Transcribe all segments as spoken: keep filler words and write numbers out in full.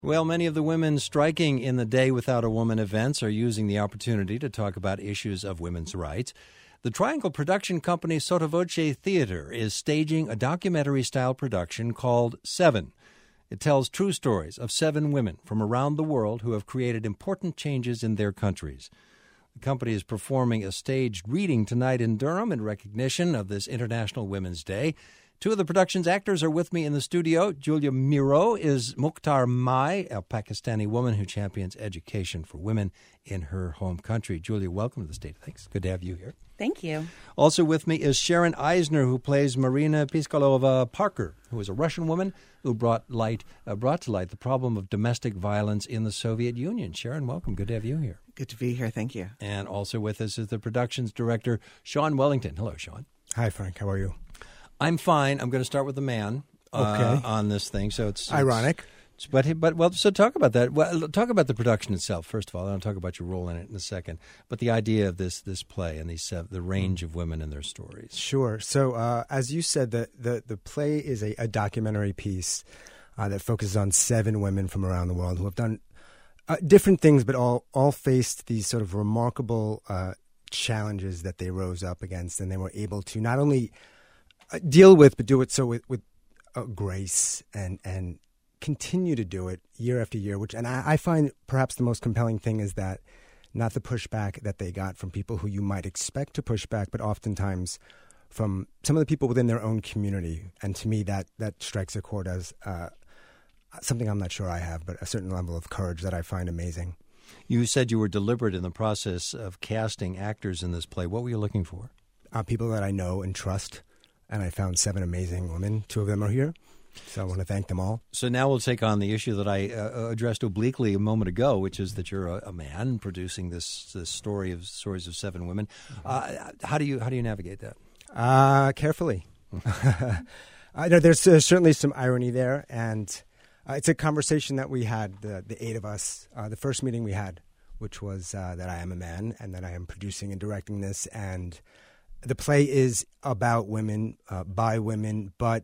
Well, many of the women striking in the Day Without a Woman events are using the opportunity to talk about issues of women's rights. The Triangle production company Sotto Voce Theater is staging a documentary-style production called Seven. It tells true stories of seven women from around the world who have created important changes in their countries. The company is performing a staged reading tonight in Durham in recognition of this International Women's Day. Two of the production's actors are with me in the studio. Julia Miro is Mukhtar Mai, a Pakistani woman who champions education for women in her home country. Julia, welcome to the State. Thanks. Good to have you here. Thank you. Also with me is Sharon Eisner, who plays Marina Piskalova Parker, who is a Russian woman who brought light, uh, brought to light the problem of domestic violence in the Soviet Union. Sharon, welcome. Good to have you here. Good to be here. Thank you. And also with us is the production's director, Sean Wellington. Hello, Sean. Hi, Frank. How are you? I'm fine. I'm going to start with the man uh, okay. on this thing. So it's ironic, it's, but but well. So talk about that. Well, talk about the production itself first of all. I'll talk about your role in it in a second. But the idea of this this play and these uh, the range of women and their stories. Sure. So uh, as you said, the the, the play is a, a documentary piece uh, that focuses on seven women from around the world who have done uh, different things, but all all faced these sort of remarkable uh, challenges that they rose up against, and they were able to not only deal with, but do it so with, with uh, grace and and continue to do it year after year. Which and I, I find perhaps the most compelling thing is that not the pushback that they got from people who you might expect to push back, but oftentimes from some of the people within their own community. And to me, that that strikes a chord as uh, something I'm not sure I have, but a certain level of courage that I find amazing. You said you were deliberate in the process of casting actors in this play. What were you looking for? Uh, people that I know and trust. And I found seven amazing women. Two of them are here, so I want to thank them all. So now we'll take on the issue that I uh, addressed obliquely a moment ago, which is that you're a, a man producing this this story of stories of seven women. Uh, how do you how do you navigate that? Uh, carefully. I know there's uh, certainly some irony there, and uh, it's a conversation that we had, the the eight of us, uh, the first meeting we had, which was uh, that I am a man and that I am producing and directing this, and the play is about women, uh, by women, but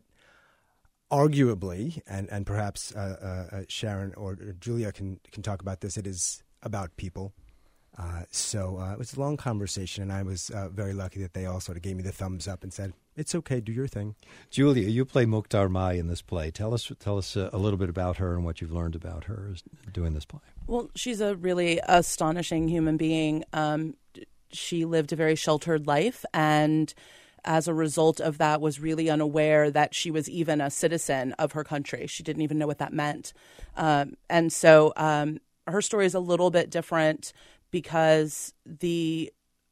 arguably, and, and perhaps uh, uh, Sharon or Julia can, can talk about this, it is about people. Uh, so uh, it was a long conversation, and I was uh, very lucky that they all sort of gave me the thumbs up and said, it's okay, do your thing. Julia, you play Mukhtar Mai in this play. Tell us tell us uh, a little bit about her and what you've learned about her doing this play. Well, she's a really astonishing human being. Um She lived a very sheltered life, and as a result of that was really unaware that she was even a citizen of her country. She didn't even know what that meant. Um, and so um, her story is a little bit different because the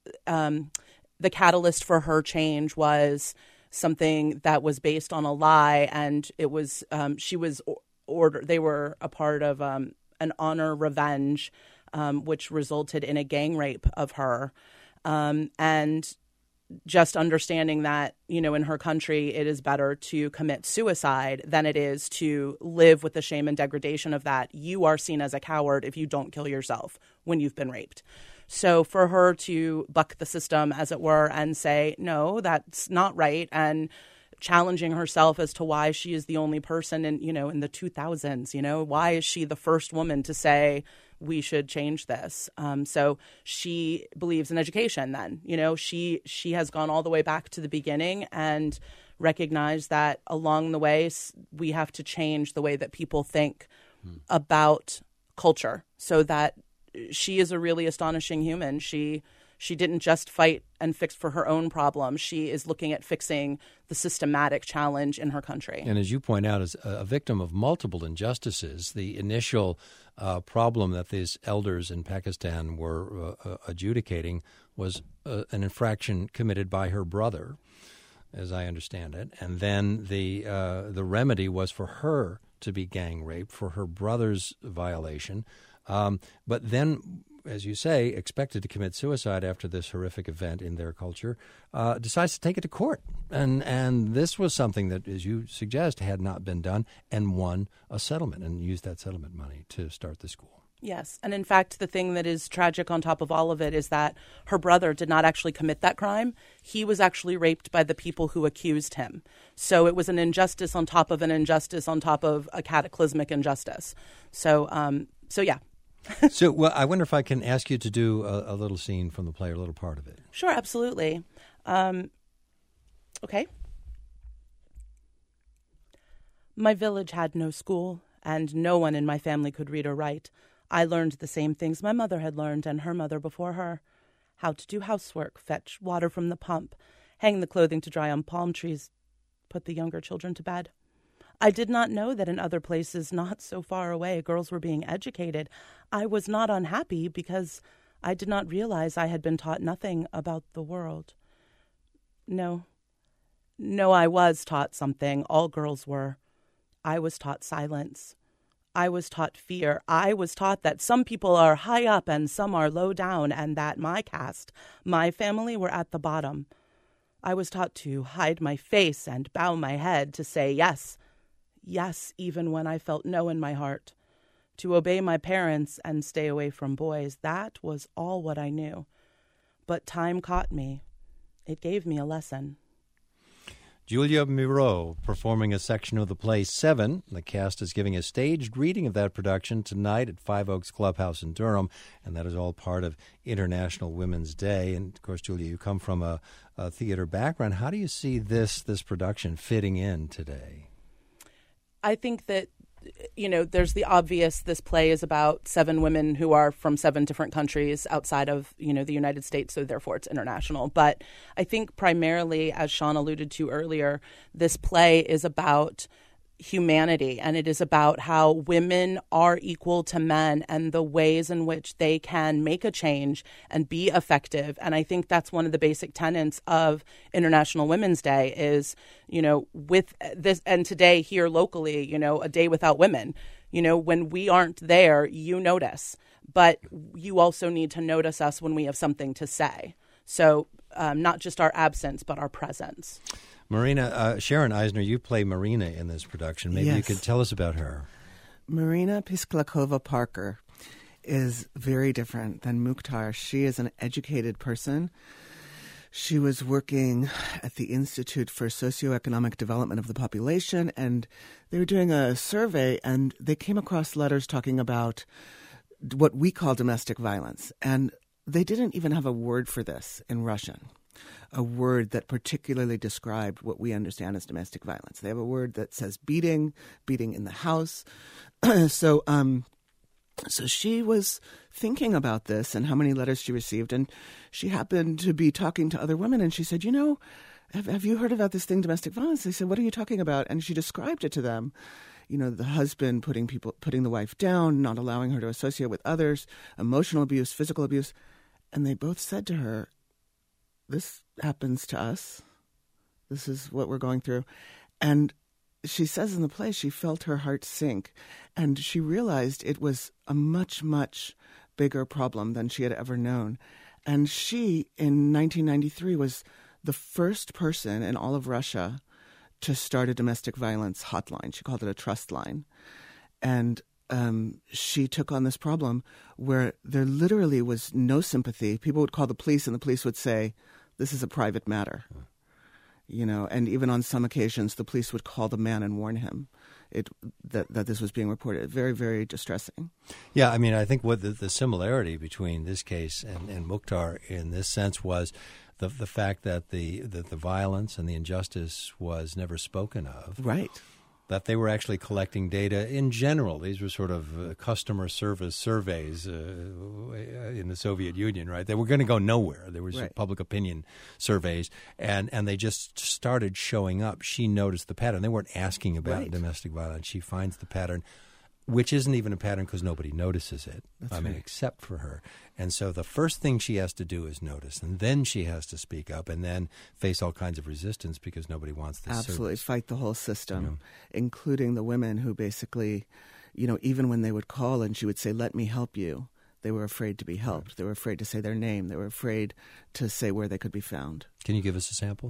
um, the catalyst for her change was something that was based on a lie, and it was um, she was ordered. They were a part of um, an honor revenge. Um, which resulted in a gang rape of her. Um, and just understanding that, you know, in her country, it is better to commit suicide than it is to live with the shame and degradation of that. You are seen as a coward if you don't kill yourself when you've been raped. So for her to buck the system, as it were, and say, no, that's not right, and challenging herself as to why she is the only person in, you know, in the two thousands, you know, why is she the first woman to say we should change this? Um, so she believes in education then, you know, she she has gone all the way back to the beginning and recognized that along the way we have to change the way that people think hmm. about culture so that she is a really astonishing human. She She didn't just fight and fix for her own problem. She is looking at fixing the systematic challenge in her country. And as you point out, as a victim of multiple injustices, the initial uh, problem that these elders in Pakistan were uh, adjudicating was uh, an infraction committed by her brother, as I understand it. And then the uh, the remedy was for her to be gang raped for her brother's violation. Um, but then, as you say, expected to commit suicide after this horrific event in their culture, uh, decides to take it to court. And and this was something that, as you suggest, had not been done, and won a settlement and used that settlement money to start the school. Yes. And in fact, the thing that is tragic on top of all of it is that her brother did not actually commit that crime. He was actually raped by the people who accused him. So it was an injustice on top of an injustice on top of a cataclysmic injustice. So, um, so yeah. So, well, I wonder if I can ask you to do a, a little scene from the play, or a little part of it. Sure, absolutely. Um, okay. My village had no school, and no one in my family could read or write. I learned the same things my mother had learned and her mother before her. How to do housework, fetch water from the pump, hang the clothing to dry on palm trees, put the younger children to bed. I did not know that in other places not so far away girls were being educated. I was not unhappy because I did not realize I had been taught nothing about the world. No. No, I was taught something. All girls were. I was taught silence. I was taught fear. I was taught that some people are high up and some are low down, and that my caste, my family, were at the bottom. I was taught to hide my face and bow my head, to say yes, yes, even when I felt no in my heart. To obey my parents and stay away from boys, that was all what I knew. But time caught me. It gave me a lesson. Julia Miro performing a section of the play Seven. The cast is giving a staged reading of that production tonight at Five Oaks Clubhouse in Durham, and that is all part of International Women's Day. And, of course, Julia, you come from a, a theater background. How do you see this this production fitting in today? I think that, you know, there's the obvious, this play is about seven women who are from seven different countries outside of, you know, the United States, so therefore it's international. But I think primarily, as Sean alluded to earlier, this play is about humanity, and it is about how women are equal to men and the ways in which they can make a change and be effective. And I think that's one of the basic tenets of International Women's Day is, you know, with this, and today here locally, you know, a day without women, you know, when we aren't there, you notice, but you also need to notice us when we have something to say. So um, not just our absence, but our presence. Marina, uh, Sharon Eisner, you play Marina in this production. Maybe Yes. you could tell us about her. Marina Pisklakova Parker is very different than Mukhtar. She is an educated person. She was working at the Institute for Socioeconomic Development of the Population, and they were doing a survey, and they came across letters talking about what we call domestic violence. And they didn't even have a word for this in Russian, a word that particularly described what we understand as domestic violence. They have a word that says beating, beating in the house. so um, so she was thinking about this and how many letters she received, and she happened to be talking to other women, and she said, you know, have, have you heard about this thing, domestic violence? They said, what are you talking about? And she described it to them. You know, the husband putting people, putting the wife down, not allowing her to associate with others, emotional abuse, physical abuse. And they both said to her, this happens to us. This is what we're going through. And she says in the play she felt her heart sink, and she realized it was a much, much bigger problem than she had ever known. And she, in nineteen ninety-three, was the first person in all of Russia to start a domestic violence hotline. She called it a trust line. And um, she took on this problem where there literally was no sympathy. People would call the police, and the police would say, this is a private matter. You know, and even on some occasions, the police would call the man and warn him it that, that this was being reported. Very, very distressing. Yeah, I mean, I think what the, the similarity between this case and, and Mukhtar in this sense was the the fact that the, the the violence and the injustice was never spoken of. Right. That they were actually collecting data in general. These were sort of uh, customer service surveys uh, in the Soviet Union, right? They were going to go nowhere. There was Right. public opinion surveys, and, and they just started showing up. She noticed the pattern. They weren't asking about Right. domestic violence. She finds the pattern, which isn't even a pattern because nobody notices it, That's I mean, right. except for her. And so the first thing she has to do is notice, and then she has to speak up, and then face all kinds of resistance because nobody wants this Absolutely. service. Fight the whole system, including the women who basically, you know, even when they would call and she would say, let me help you, they were afraid to be helped. They were afraid to say their name. They were afraid to say where they could be found. Can you give us a sample?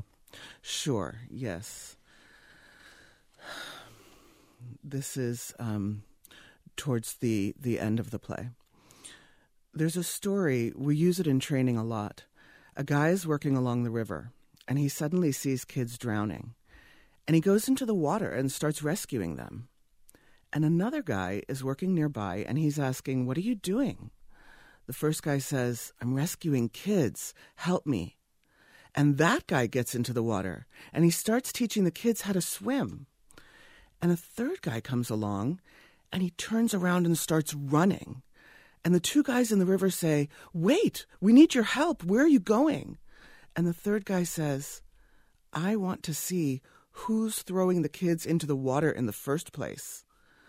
Sure, yes. This is um, towards the, the end of the play. There's a story, we use it in training a lot. A guy is working along the river, and he suddenly sees kids drowning. And he goes into the water and starts rescuing them. And another guy is working nearby, and he's asking, "What are you doing?" The first guy says, "I'm rescuing kids. Help me." And that guy gets into the water, and he starts teaching the kids how to swim. And a third guy comes along, and he turns around and starts running. And the two guys in the river say, "Wait, we need your help. Where are you going?" And the third guy says, "I want to see who's throwing the kids into the water in the first place."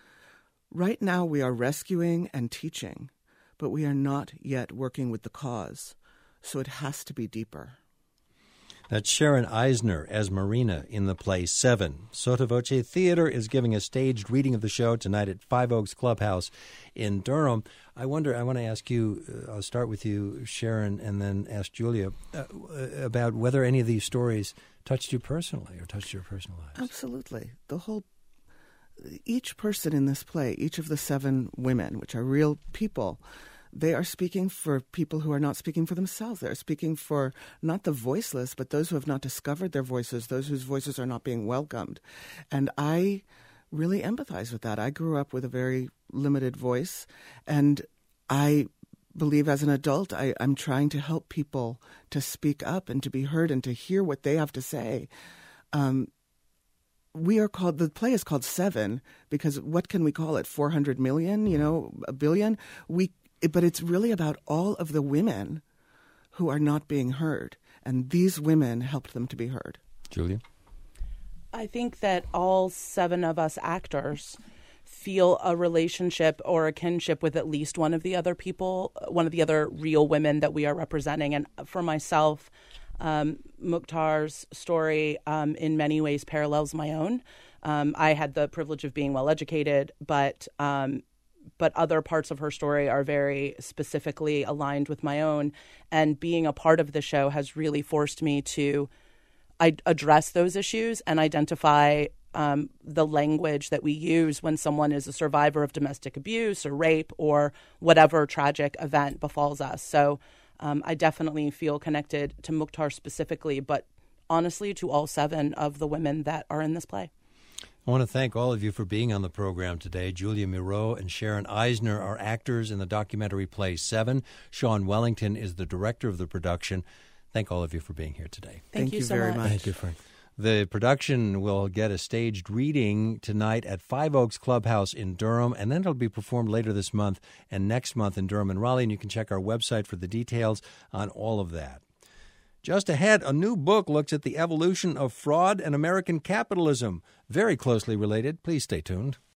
Right now we are rescuing and teaching, but we are not yet working with the cause. So it has to be deeper. That's Sharon Eisner as Marina in the play Seven. Sotto Voce Theater is giving a staged reading of the show tonight at Five Oaks Clubhouse in Durham. I wonder, I want to ask you, uh, I'll start with you, Sharon, and then ask Julia, uh, about whether any of these stories touched you personally or touched your personal lives. Absolutely. The whole, each person in this play, each of the seven women, which are real people, they are speaking for people who are not speaking for themselves. They're speaking for not the voiceless, but those who have not discovered their voices, those whose voices are not being welcomed. And I really empathize with that. I grew up with a very limited voice, and I believe as an adult, I, I'm trying to help people to speak up and to be heard and to hear what they have to say. Um, we are called, the play is called Seven, because what can we call it? four hundred million, you know, a billion? We But it's really about all of the women who are not being heard. And these women helped them to be heard. Julia? I think that all seven of us actors feel a relationship or a kinship with at least one of the other people, one of the other real women that we are representing. And for myself, um, Mukhtar's story um, in many ways parallels my own. Um, I had the privilege of being well-educated, but um, but other parts of her story are very specifically aligned with my own. And being a part of the show has really forced me to I address those issues and identify um, the language that we use when someone is a survivor of domestic abuse or rape or whatever tragic event befalls us. So um, I definitely feel connected to Mukhtar specifically, but honestly to all seven of the women that are in this play. I want to thank all of you for being on the program today. Julia Miro and Sharon Eisner are actors in the documentary play Seven. Sean Wellington is the director of the production. Thank all of you for being here today. Thank, Thank you, you so very much. much. Thank you, Frank. The production will get a staged reading tonight at Five Oaks Clubhouse in Durham, and then it'll be performed later this month and next month in Durham and Raleigh, and you can check our website for the details on all of that. Just ahead, a new book looks at the evolution of fraud and American capitalism. Very closely related. Please stay tuned.